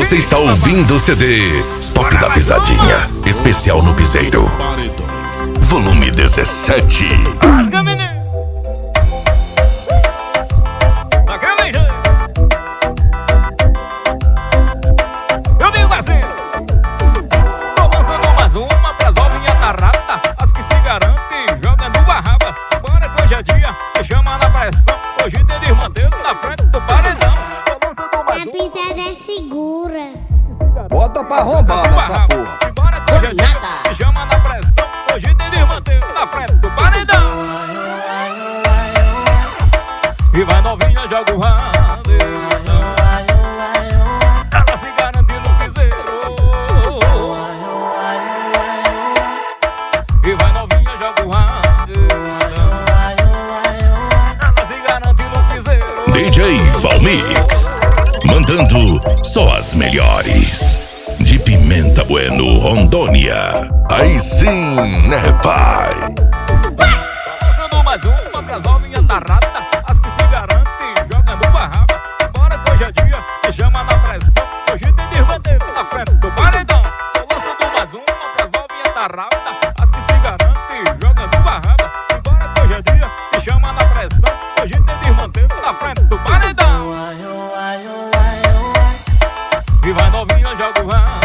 Você está ouvindo o CD Top da Pisadinha, especial no Piseiro, volume 17. Eu digo assim, tô lançando mais uma pras novinhas da rata, as que se garantem jogando barraba. Bora que hoje é dia, me chama na pressão, hoje tem desmantelo na frente do paredão. A pisada é segura. Bota pra arrombar nessa porra. E bora que hoje é dia, me chama na pressão, hoje tem desmantelo na frente do paredão. E vai novinha, joga o rabo, ela se garante no piseiro. E vai novinha, joga o rabo, ela se garante no piseiro. DJ Valmix, mandando só as melhores. De Pimenta Bueno, Rondônia. Aí sim, né, pai? Lançando mais uma pras novinhas da rata, as que se garantem jogando barraba. Bora que hoje é dia, me chama na pressão, hoje tem desmantelo na frente do paredão. Tô lançando mais uma pras novinhas da rata, as que se garantem jogando barraba. Bora que hoje é dia, me chama na pressão, hoje tem desmantelo na frente do paredão. E vai novinha, joga o rabo,